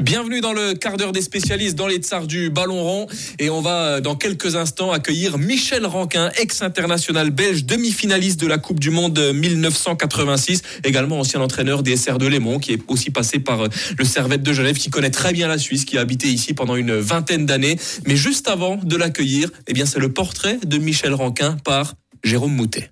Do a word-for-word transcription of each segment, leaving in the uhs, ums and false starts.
Bienvenue dans le quart d'heure des spécialistes dans les tsars du ballon rond. Et on va dans quelques instants accueillir Michel Ranquin, ex-international belge, demi-finaliste de la Coupe du Monde dix-neuf cent quatre-vingt-six. Également ancien entraîneur des S R de Lémont, qui est aussi passé par le Servette de Genève, qui connaît très bien la Suisse, qui a habité ici pendant une vingtaine d'années. Mais juste avant de l'accueillir, eh bien, c'est le portrait de Michel Ranquin par Jérôme Moutet.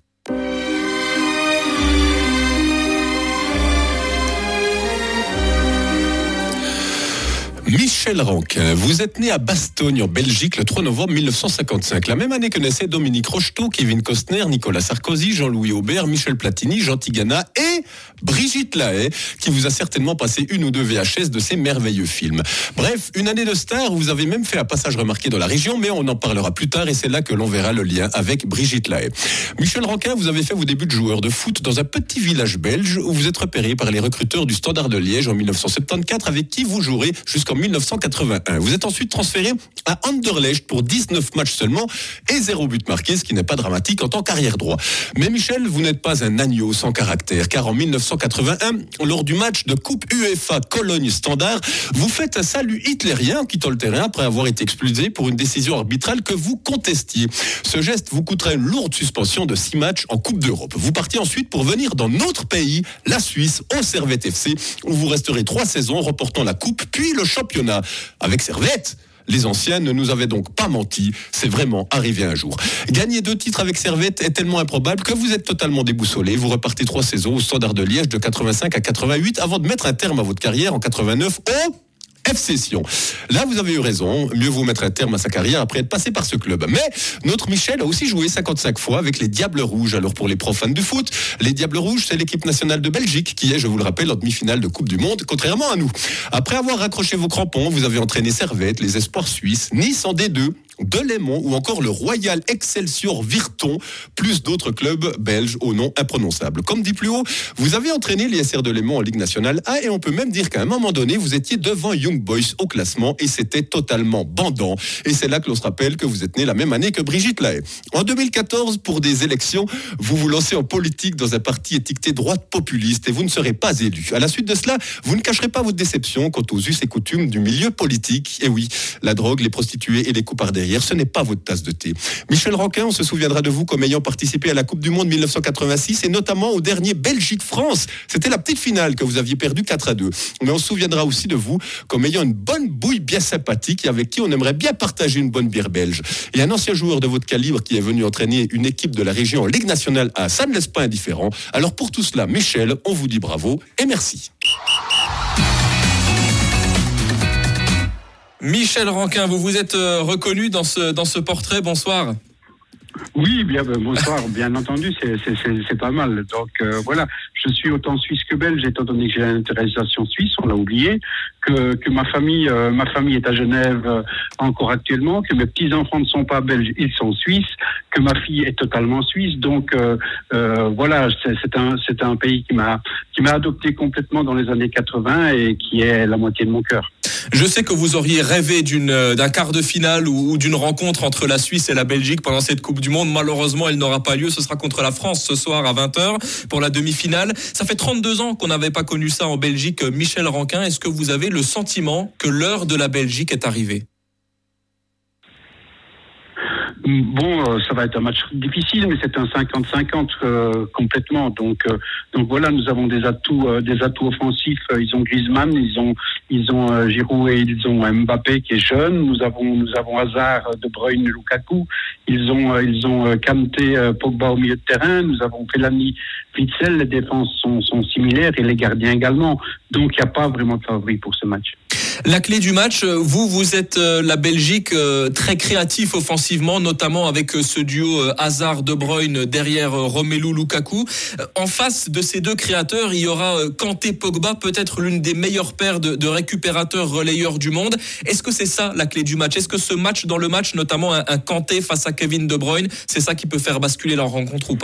Michel Ranquin, vous êtes né à Bastogne en Belgique le trois novembre mille neuf cent cinquante-cinq, la même année que naissaient Dominique Rocheteau, Kevin Costner, Nicolas Sarkozy, Jean-Louis Aubert, Michel Platini, Jean Tigana et Brigitte Lahaie, qui vous a certainement passé une ou deux V H S de ces merveilleux films. Bref, une année de star, vous avez même fait un passage remarqué dans la région, mais on en parlera plus tard et c'est là que l'on verra le lien avec Brigitte Lahaie. Michel Ranquin, vous avez fait vos débuts de joueur de foot dans un petit village belge où vous êtes repéré par les recruteurs du Standard de Liège en mille neuf cent soixante-quatorze, avec qui vous jouerez jusqu'en mille neuf cent quatre-vingt-un. Vous êtes ensuite transféré à Anderlecht pour dix-neuf matchs seulement et zéro but marqué, ce qui n'est pas dramatique en tant qu'arrière droit. Mais Michel, vous n'êtes pas un agneau sans caractère, car en mille neuf cent quatre-vingt-un, lors du match de Coupe UEFA Cologne-Standard, vous faites un salut hitlérien en quittant le terrain après avoir été expulsé pour une décision arbitrale que vous contestiez. Ce geste vous coûtera une lourde suspension de six matchs en Coupe d'Europe. Vous partiez ensuite pour venir dans notre pays, la Suisse, au Servette F C, où vous resterez trois saisons, remportant la Coupe, puis le championnat. Avec Servette, les anciens ne nous avaient donc pas menti, c'est vraiment arrivé un jour. Gagner deux titres avec Servette est tellement improbable que vous êtes totalement déboussolé. Vous repartez trois saisons au Standard de Liège de quatre-vingt-cinq à quatre-vingt-huit avant de mettre un terme à votre carrière en quatre-vingt-neuf au F C Sion. Là, vous avez eu raison. Mieux vaut mettre un terme à sa carrière après être passé par ce club. Mais notre Michel a aussi joué cinquante-cinq fois avec les Diables Rouges. Alors pour les profanes du foot, les Diables Rouges, c'est l'équipe nationale de Belgique qui est, je vous le rappelle, en demi-finale de Coupe du Monde, contrairement à nous. Après avoir raccroché vos crampons, vous avez entraîné Servette, les Espoirs suisses, Nice en D deux, de Lémont ou encore le Royal Excelsior Virton, plus d'autres clubs belges au nom imprononçable. Comme dit plus haut, vous avez entraîné les S R de Lémont en Ligue nationale A et on peut même dire qu'à un moment donné, vous étiez devant Young Boys au classement et c'était totalement bandant. Et c'est là que l'on se rappelle que vous êtes né la même année que Brigitte Lahaie. En deux mille quatorze, pour des élections, vous vous lancez en politique dans un parti étiqueté droite populiste et vous ne serez pas élu. À la suite de cela, vous ne cacherez pas votre déception quant aux us et coutumes du milieu politique. Et oui, la drogue, les prostituées et les coups par derrière, ce n'est pas votre tasse de thé. Michel Ranquin, on se souviendra de vous comme ayant participé à la Coupe du Monde dix-neuf cent quatre-vingt-six et notamment au dernier Belgique-France. C'était la petite finale que vous aviez perdue quatre à deux. Mais on se souviendra aussi de vous comme ayant une bonne bouille bien sympathique et avec qui on aimerait bien partager une bonne bière belge. Et un ancien joueur de votre calibre qui est venu entraîner une équipe de la région en Ligue nationale A, ça ne laisse pas indifférent. Alors pour tout cela, Michel, on vous dit bravo et merci. Michel Ranquin, vous vous êtes euh, reconnu dans ce, dans ce portrait. Bonsoir. Oui, bien bonsoir, bien entendu, c'est, c'est, c'est, c'est pas mal. Donc euh, voilà, je suis autant suisse que belge, étant donné que j'ai une naturalisation suisse, on l'a oublié, que, que ma famille, euh, ma famille est à Genève euh, encore actuellement, que mes petits enfants ne sont pas belges, ils sont suisses, que ma fille est totalement suisse. Donc euh, euh, voilà, c'est, c'est un, c'est un pays qui m'a, qui m'a adopté complètement dans les années quatre-vingts et qui est la moitié de mon cœur. Je sais que vous auriez rêvé d'une, d'un quart de finale ou, ou d'une rencontre entre la Suisse et la Belgique pendant cette Coupe du Monde. Malheureusement, elle n'aura pas lieu. Ce sera contre la France ce soir à vingt heures pour la demi-finale. Ça fait trente-deux ans qu'on n'avait pas connu ça en Belgique. Michel Ranquin, est-ce que vous avez le sentiment que l'heure de la Belgique est arrivée ? Bon, euh, ça va être un match difficile, mais c'est un cinquante cinquante euh, complètement. Donc, euh, donc voilà, nous avons des atouts, euh, des atouts offensifs. Ils ont Griezmann, ils ont, ils ont euh, Giroud et ils ont Mbappé qui est jeune. Nous avons, nous avons Hazard, De Bruyne, Lukaku. Ils ont, euh, ils ont euh, Kanté, euh, Pogba au milieu de terrain. Nous avons Fellaini, Witsel. Les défenses sont, sont similaires et les gardiens également. Donc, il n'y a pas vraiment de favori pour ce match. La clé du match, vous, vous êtes euh, la Belgique euh, très créatif offensivement, notamment avec euh, ce duo euh, Hazard-De Bruyne derrière euh, Romelu Lukaku. Euh, en face de ces deux créateurs, il y aura euh, Kanté-Pogba, peut-être l'une des meilleures paires de, de récupérateurs relayeurs du monde. Est-ce que c'est ça la clé du match ? Est-ce que ce match, dans le match, notamment un, un Kanté face à Kevin De Bruyne, c'est ça qui peut faire basculer leur rencontre ou pas ?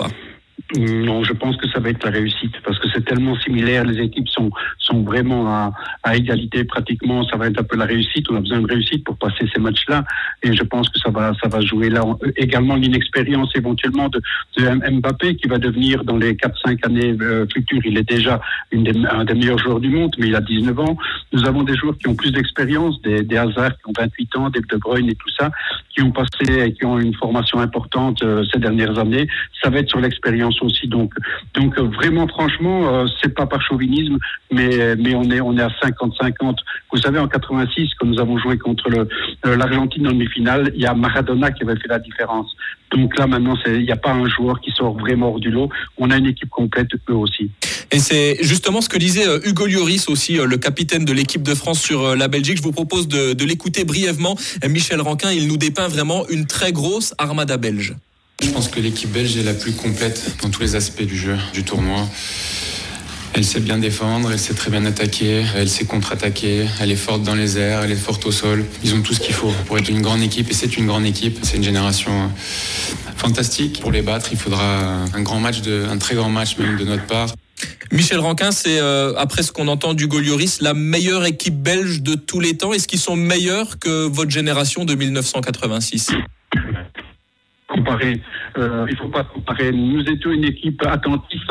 Non, je pense que ça va être la réussite parce que c'est tellement similaire. Les équipes sont sont vraiment à, à égalité pratiquement. Ça va être un peu la réussite. On a besoin de réussite pour passer ces matchs-là, et je pense que ça va ça va jouer là. Également l'inexpérience éventuellement de, de Mbappé qui va devenir dans les quatre cinq années euh, futures. Il est déjà une des, un des meilleurs joueurs du monde, mais il a dix-neuf ans. Nous avons des joueurs qui ont plus d'expérience, des, des Hazard qui ont vingt-huit ans, des De Bruyne et tout ça, qui ont passé et qui ont une formation importante euh, ces dernières années. Ça va être sur l'expérience aussi. Donc, donc euh, vraiment, franchement, euh, c'est pas par chauvinisme, mais mais on est on est à cinquante cinquante. Vous savez, en quatre-vingt-six, quand nous avons joué contre le euh, l'Argentine en demi-finale, il y a Maradona qui avait fait la différence. Donc là, maintenant, c'est il n'y a pas un joueur qui sort vraiment hors du lot. On a une équipe complète, eux aussi. Et c'est justement ce que disait euh, Hugo Lloris aussi, euh, le capitaine de l'équipe de France sur euh, la Belgique. Je vous propose de, de l'écouter brièvement. Michel Ranquin, il nous dépeint vraiment une très grosse armada belge. Je pense que l'équipe belge est la plus complète dans tous les aspects du jeu, du tournoi. Elle sait bien défendre, elle sait très bien attaquer, elle sait contre-attaquer, elle est forte dans les airs, elle est forte au sol. Ils ont tout ce qu'il faut pour être une grande équipe, et c'est une grande équipe. C'est une génération fantastique. Pour les battre, il faudra un grand match, de, un très grand match même de notre part. Michel Ranquin, c'est, euh, après ce qu'on entend d'Hugo Lloris, la meilleure équipe belge de tous les temps. Est-ce qu'ils sont meilleurs que votre génération de dix-neuf cent quatre-vingt-six ? Comparer, euh, il ne faut pas comparer. Nous étions une équipe attentive.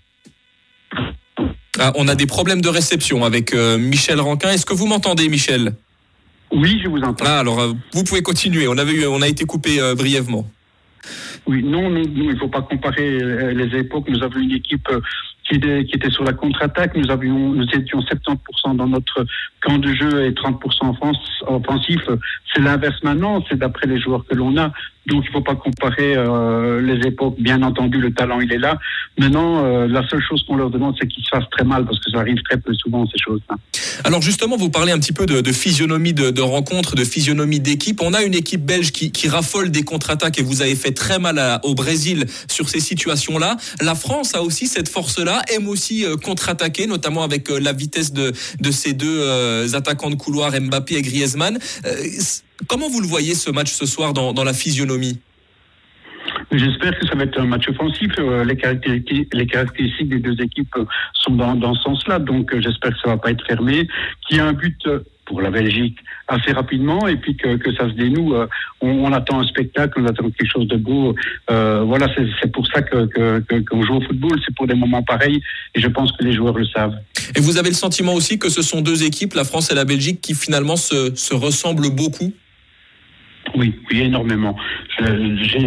Ah, on a des problèmes de réception avec euh, Michel Ranquin. Est-ce que vous m'entendez, Michel ? Oui, je vous entends. Ah, alors, euh, vous pouvez continuer. On avait eu, on a été coupé euh, brièvement. Oui, non, non, non, il ne faut pas comparer les époques. Nous avions une équipe qui était, qui était sur la contre-attaque. Nous avions, nous étions soixante-dix pour cent dans notre camp de jeu et trente pour cent offensif. C'est l'inverse maintenant. C'est d'après les joueurs que l'on a. Donc, il ne faut pas comparer euh, les époques. Bien entendu, le talent, il est là. Maintenant, euh, la seule chose qu'on leur demande, c'est qu'ils se fassent très mal, parce que ça arrive très peu souvent, ces choses-là. Alors justement, vous parlez un petit peu de, de physionomie de, de rencontre, de physionomie d'équipe. On a une équipe belge qui, qui raffole des contre-attaques, et vous avez fait très mal à, au Brésil sur ces situations-là. La France a aussi cette force-là, aime aussi euh, contre-attaquer, notamment avec euh, la vitesse de, de ces deux euh, attaquants de couloir, Mbappé et Griezmann. Euh, comment vous le voyez, ce match ce soir, dans, dans la physionomie ? J'espère que ça va être un match offensif. Les caractéristiques, les caractéristiques des deux équipes sont dans, dans ce sens-là. Donc, j'espère que ça va pas être fermé. Qu'il y a un but pour la Belgique assez rapidement, et puis que, que ça se dénoue. On, on attend un spectacle, on attend quelque chose de beau. Euh, voilà, c'est, c'est pour ça que, que, que, qu'on joue au football. C'est pour des moments pareils, et je pense que les joueurs le savent. Et vous avez le sentiment aussi que ce sont deux équipes, la France et la Belgique, qui finalement se, se ressemblent beaucoup ? Oui, oui, énormément. Je, j'ai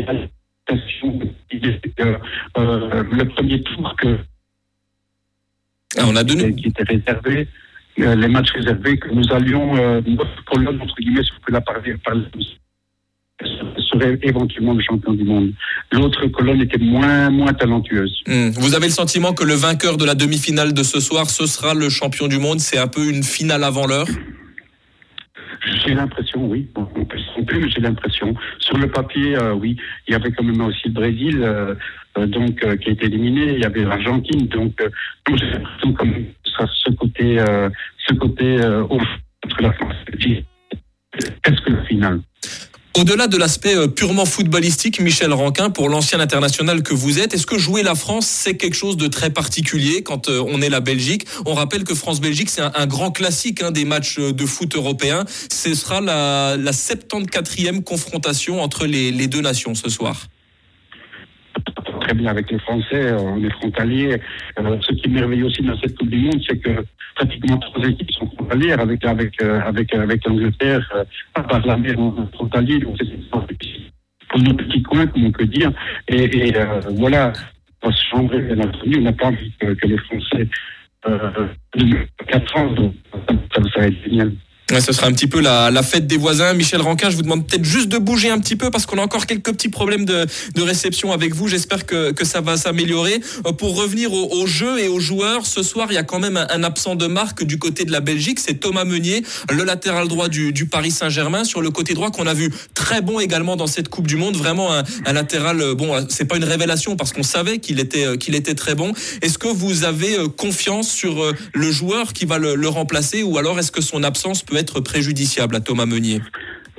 Euh, euh, le premier tour que ah, on a donné qui était réservé, euh, les matchs réservés que nous allions euh, notre colonne entre guillemets, si on peut la parler, parler serait éventuellement le champion du monde. L'autre colonne était moins moins talentueuse. Mmh. Vous avez le sentiment que le vainqueur de la demi-finale de ce soir, ce sera le champion du monde ? C'est un peu une finale avant l'heure ? J'ai l'impression, oui. Bon, on peut se tromper, mais j'ai l'impression. Sur le papier, euh, oui. Il y avait quand même aussi le Brésil, euh, euh, donc euh, qui a été éliminé. Il y avait l'Argentine, donc euh, j'ai l'impression comme ça, ce côté, euh, ce côté euh, entre la France et la Belgique. Est-ce que la finale? Au-delà de l'aspect purement footballistique, Michel Ranquin, pour l'ancien international que vous êtes, est-ce que jouer la France, c'est quelque chose de très particulier quand on est la Belgique ? On rappelle que France-Belgique, c'est un, un grand classique hein, des matchs de foot européens. Ce sera la, la soixante-quatrième confrontation entre les, les deux nations ce soir. Très bien avec les Français, on est frontaliers. Euh, ce qui est merveilleux aussi dans cette Coupe du Monde, c'est que pratiquement trois équipes sont frontalières avec avec euh, avec avec l'Angleterre, euh, à part la mer frontalier, donc c'est pour nos petits coins, comme on peut dire. Et, et euh, voilà, on se chambrer, bien entendu, on n'a pas envie que, que les Français euh, quatre ans, donc ça, ça va être génial. Ouais, ce sera un petit peu la, la fête des voisins. Michel Ranquin, je vous demande peut-être juste de bouger un petit peu parce qu'on a encore quelques petits problèmes de, de réception avec vous. J'espère que, que ça va s'améliorer. Pour revenir au, au jeu et aux joueurs, ce soir, il y a quand même un, un absent de marque du côté de la Belgique. C'est Thomas Meunier, le latéral droit du, du Paris Saint-Germain. Sur le côté droit, qu'on a vu très bon également dans cette Coupe du Monde. Vraiment un, un latéral, bon, c'est pas une révélation parce qu'on savait qu'il était, qu'il était très bon. Est-ce que vous avez confiance sur le joueur qui va le, le remplacer ou alors est-ce que son absence peut être préjudiciable à Thomas Meunier?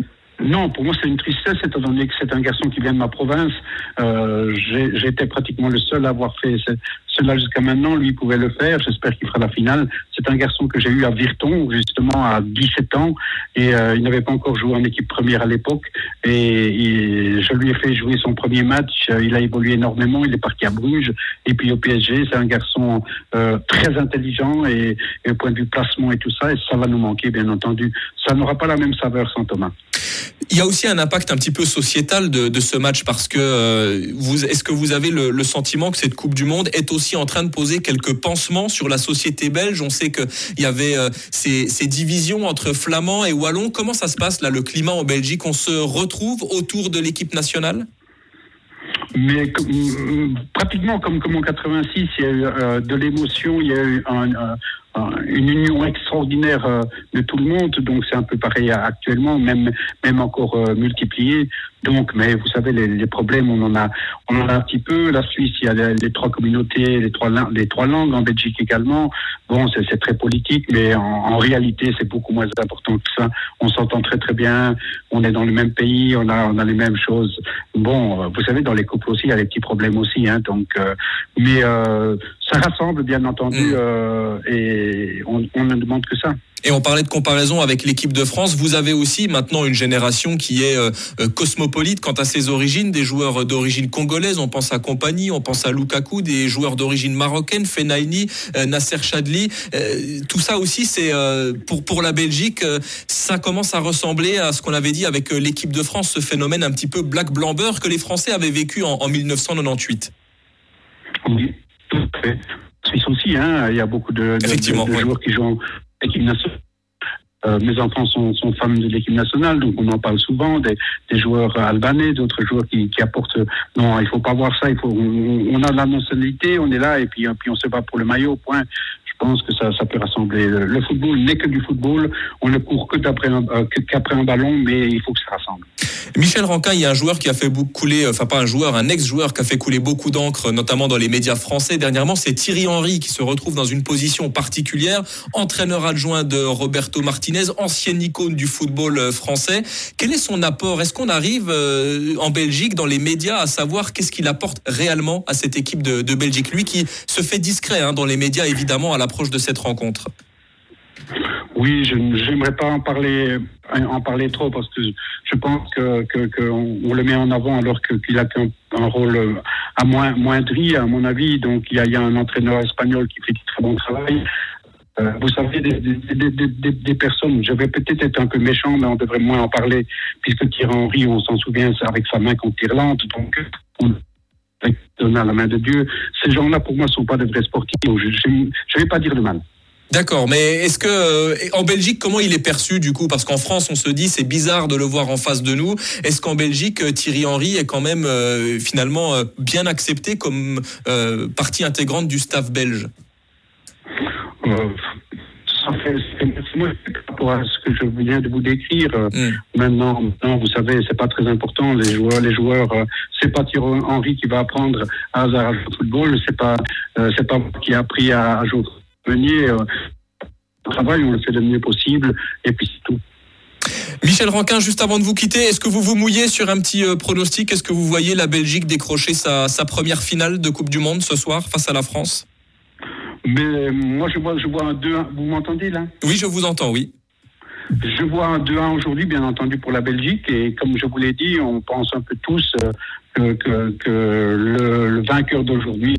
Non, pour moi c'est une tristesse, étant donné que c'est un garçon qui vient de ma province. Euh, j'ai, j'étais pratiquement le seul à avoir fait ce, cela jusqu'à maintenant. Lui il pouvait le faire. J'espère qu'il fera la finale. C'est un garçon que j'ai eu à Virton, justement à dix-sept ans, et euh, il n'avait pas encore joué en équipe première à l'époque. Et, et je lui ai fait jouer son premier match. Il a évolué énormément. Il est parti à Bruges et puis au P S G. C'est un garçon euh, très intelligent et, et au point de vue placement et tout ça. Et ça va nous manquer, bien entendu. Ça n'aura pas la même saveur sans Thomas. Il y a aussi un impact un petit peu sociétal de, de ce match parce que euh, vous, est-ce que vous avez le, le sentiment que cette Coupe du Monde est aussi en train de poser quelques pansements sur la société belge? On sait qu'il y avait euh, ces, ces divisions entre Flamands et Wallons. Comment ça se passe là, le climat en Belgique? On se retrouve autour de l'équipe nationale? Mais euh, pratiquement comme, comme en quatre-vingt-six, il y a eu euh, de l'émotion, il y a eu un, un, une union extraordinaire euh, de tout le monde, donc c'est un peu pareil actuellement, même, même encore euh, multiplié. Donc, mais vous savez, les, les problèmes, on en a, on en a un petit peu. La Suisse, il y a les, les trois communautés, les trois, les trois langues, en Belgique également. Bon, c'est, c'est très politique, mais en, en réalité, c'est beaucoup moins important que ça. On s'entend très très bien. On est dans le même pays, on a, on a les mêmes choses. Bon, vous savez, dans les couples aussi, il y a des petits problèmes aussi, hein. Donc, euh, mais euh, ça rassemble, bien entendu, mmh. euh, et on, on ne demande que ça. Et on parlait de comparaison avec l'équipe de France. Vous avez aussi maintenant une génération qui est euh, cosmopolite quant à ses origines, des joueurs d'origine congolaise. On pense à Kompany, on pense à Lukaku, des joueurs d'origine marocaine, Fenaini, euh, Nasser Chadli. Euh, tout ça aussi, c'est euh, pour pour la Belgique, euh, ça commence à ressembler à ce qu'on avait dit avec euh, l'équipe de France, ce phénomène un petit peu black blanc beurre que les Français avaient vécu en, en dix-neuf cent quatre-vingt-huit. Oui, tout à fait. Suisse aussi, hein. Il y a beaucoup de, de, de, de ouais. joueurs qui jouent l'équipe nationale. Euh, mes enfants sont, sont fans de l'équipe nationale, donc on en parle souvent, des, des joueurs albanais, d'autres joueurs qui, qui apportent... Non, il faut pas voir ça, il faut, on, on a la nationalité, on est là, et puis, puis on se bat pour le maillot, point. Je pense que ça, ça peut rassembler. Le football n'est que du football, on ne court que d'après un, euh, qu'après un ballon, mais il faut que ça rassemble. Michel Rankin, il y a un joueur qui a fait beaucoup couler, enfin pas un joueur, un ex-joueur qui a fait couler beaucoup d'encre, notamment dans les médias français dernièrement, c'est Thierry Henry qui se retrouve dans une position particulière, entraîneur adjoint de Roberto Martinez, ancienne icône du football français. Quel est son apport? Est-ce qu'on arrive euh, en Belgique, dans les médias, à savoir qu'est-ce qu'il apporte réellement à cette équipe de, de Belgique? Lui qui se fait discret hein, dans les médias, évidemment, à l'approche de cette rencontre. Oui, je n'aimerais pas en parler, en parler trop parce que je pense que, que, que on, on le met en avant alors que, qu'il a un, un rôle à moins, moindri, à mon avis. Donc il y a, il y a un entraîneur espagnol qui fait du très bon travail. Euh, vous savez, des, des, des, des, des personnes, je vais peut-être être un peu méchant, mais on devrait moins en parler puisque Thierry Henry, on s'en souvient, c'est avec sa main contre l'Irlande. Donc on donne à la main de Dieu. Ces gens-là, pour moi, ne sont pas de vrais sportifs. Je ne vais pas dire de mal. D'accord, mais est-ce que euh, en Belgique, comment il est perçu du coup? Parce qu'en France, on se dit c'est bizarre de le voir en face de nous. Est-ce qu'en Belgique, Thierry Henry est quand même euh, finalement euh, bien accepté comme euh, partie intégrante du staff belge? euh, Ça fait, c'est moi par rapport à ce que je viens de vous décrire. Mm. Maintenant, maintenant, vous savez, c'est pas très important. Les joueurs, les joueurs, euh, c'est pas Thierry Henry qui va apprendre à hasard à jouer au football. C'est pas, euh, c'est pas moi qui a appris à, à jouer. Venir, euh, au travail, on le fait le mieux possible, et puis c'est tout. Michel Rankin, juste avant de vous quitter, est-ce que vous vous mouillez sur un petit euh, pronostic? Est-ce que vous voyez la Belgique décrocher sa, sa première finale de Coupe du Monde ce soir face à la France? Mais moi, je vois, je vois un deux un. Vous m'entendez là? Oui, je vous entends, oui. Je vois un deux un aujourd'hui, bien entendu, pour la Belgique, et comme je vous l'ai dit, on pense un peu tous euh, que, que, que le, le vainqueur d'aujourd'hui.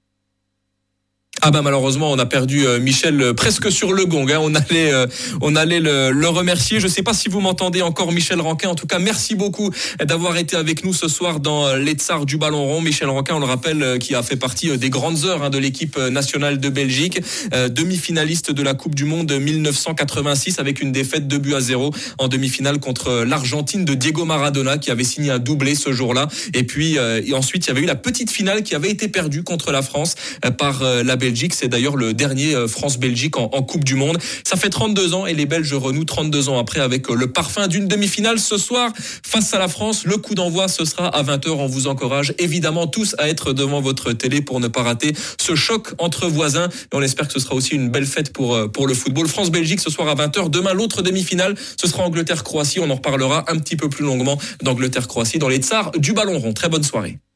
Ah bah malheureusement on a perdu euh, Michel euh, presque sur le gong. Hein. On allait, euh, on allait le, le remercier. Je ne sais pas si vous m'entendez encore, Michel Rankin. En tout cas, merci beaucoup d'avoir été avec nous ce soir dans euh, les Tsars du Ballon Rond. Michel Rankin, on le rappelle, euh, qui a fait partie euh, des grandes heures hein, de l'équipe nationale de Belgique, euh, demi-finaliste de la Coupe du Monde dix-neuf cent quatre-vingt-six avec une défaite deux buts à zéro en demi-finale contre l'Argentine de Diego Maradona qui avait signé un doublé ce jour-là. Et puis euh, et ensuite il y avait eu la petite finale qui avait été perdue contre la France euh, par euh, la Belgique. France-Belgique. C'est d'ailleurs le dernier France-Belgique en, en Coupe du Monde. Ça fait trente-deux ans et les Belges renouent trente-deux ans après avec le parfum d'une demi-finale ce soir face à la France. Le coup d'envoi, ce sera à vingt heures. On vous encourage évidemment tous à être devant votre télé pour ne pas rater ce choc entre voisins. Et on espère que ce sera aussi une belle fête pour, pour le football. France-Belgique ce soir à vingt heures. Demain, l'autre demi-finale, ce sera Angleterre-Croatie. On en reparlera un petit peu plus longuement d'Angleterre-Croatie dans les tsars du ballon rond. Très bonne soirée.